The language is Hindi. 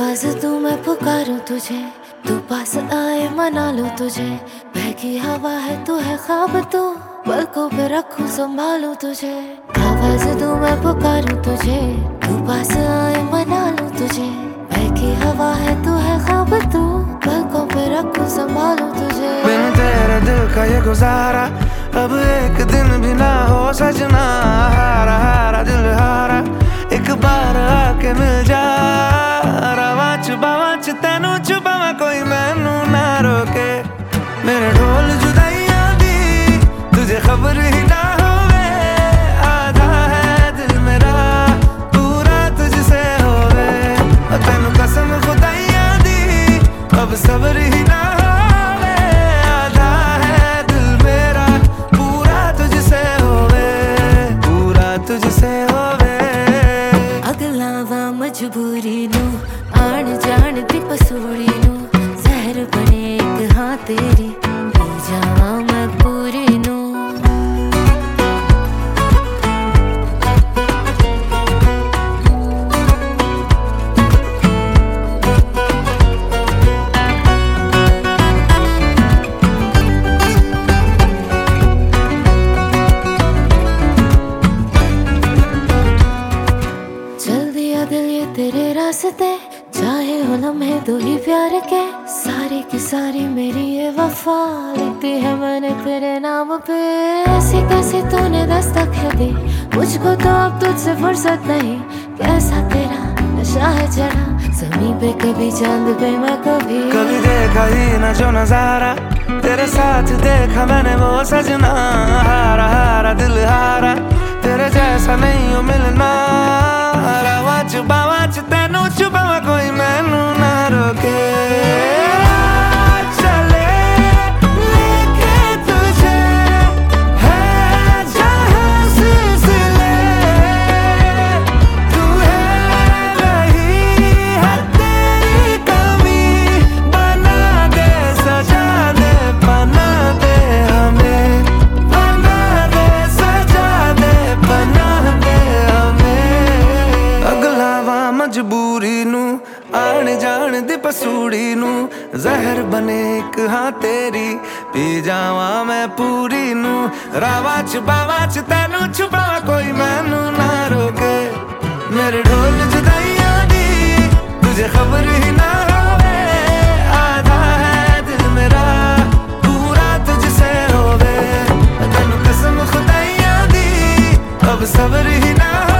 आवाज दूं मैं पुकारूं तुझे, तू पास आए मना लूं तुझे। बहकी हवा है तू है ख्वाब तू, पलकों पे रखूं संभालूं तुझे। आवाज दूं मैं पुकारूं तुझे, तू पास आए मना लूं तुझे। बहकी हवा है तू है ख्वाब तू, पलकों पे रखूं संभालूं तुझे। बिन तेरे दिल का ये गुजारा, अब एक दिन भी ना हो सजना। हारा हारा दिल हारा, एक बार आके मिल जा। रवा छुपावा च तेनू छुपावा, कोई मैनू ना रोके। मेरे ढोल जुदाइयां दी तुझे खबर ही ना होवे। आधा है दिल मेरा पूरा तुझसे होवे। तेनू कसम खुदाइयां दी अब सब्र ही ना होवे। आधा है दिल मेरा पूरा तुझसे होवे, पूरा तुझसे होवे। अगलावा मजबूरी नू आण जान दी पसूड़ी नू, जहर बने एक हाँ तेरी, पी जावा मैं पूरी नू। चल दिया दिल ये तेरे रास्ते, चाहे हो लम्हे दो ही प्यार के। सारी की सारी मेरी ये वफा लिखती है मैंने तेरे नाम पे। ऐसी कैसी तूने दस्तक है दी, मुझको तो अब तुझसे फुर्सत नहीं। कैसा तेरा नशा है चढ़ा, ज़मीं पे कभी चांद पे मैं कभी देखा ही ना जो नजारा, तेरे साथ देखा मैंने वो सजना। हारा हारा दिल हारा, तेरे जैसा नहीं हो मिलना। रवा छुपावा च तेनू छुपावा, कोई मैनू ना रोके। चले लेके तुझे है जहाँ सिलसिले, तू है वही है तेरी कमी। बना दे सजा दे बना दे हमें, बना दे सजा दे बना दे हमें। अगलावा मजबूरी नू आण जान दी पसूड़ी नू, जहर बने एक हाँ तेरी, पी जावा मैं पूरी नू। रावा छुपावा च तेनू छुपावा, कोई मैनू ना रोके। मेरे ढोल जुदाइयां दी तुझे खबर ही ना होवे। आधा है दिल मेरा पूरा तुझसे होवे। तेनू कसम खुदाइयां दी अब सब्र ही ना